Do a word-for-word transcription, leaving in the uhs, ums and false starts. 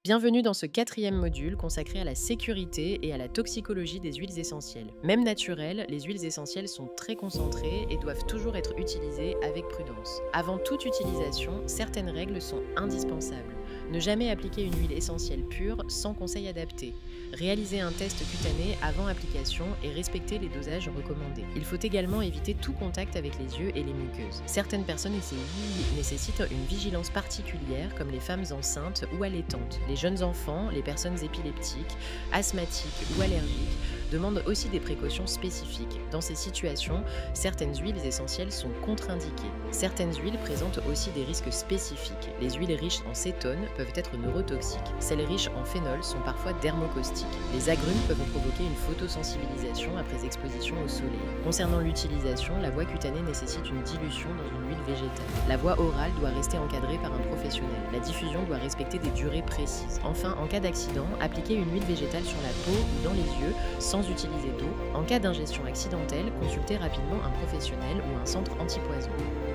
Bienvenue dans ce quatrième module consacré à la sécurité et à la toxicologie des huiles essentielles. Même naturelles, les huiles essentielles sont très concentrées et doivent toujours être utilisées avec prudence. Avant toute utilisation, certaines règles sont indispensables. Ne jamais appliquer une huile essentielle pure sans conseil adapté. Réaliser un test cutané avant application et respecter les dosages recommandés. Il faut également éviter tout contact avec les yeux et les muqueuses. Certaines personnes nécessitent une vigilance particulière comme les femmes enceintes ou allaitantes. Les jeunes enfants, les personnes épileptiques, asthmatiques ou allergiques demandent aussi des précautions spécifiques. Dans ces situations, certaines huiles essentielles sont contre-indiquées. Certaines huiles présentent aussi des risques spécifiques. Les huiles riches en cétone peuvent être neurotoxiques. Celles riches en phénol sont parfois dermocaustiques. Les agrumes peuvent provoquer une photosensibilisation après exposition au soleil. Concernant l'utilisation, la voie cutanée nécessite une dilution dans une huile végétale. La voie orale doit rester encadrée par un professionnel. La diffusion doit respecter des durées précises. Enfin, en cas d'accident, appliquez une huile végétale sur la peau ou dans les yeux sans utiliser d'eau. En cas d'ingestion accidentelle, consultez rapidement un professionnel ou un centre antipoison.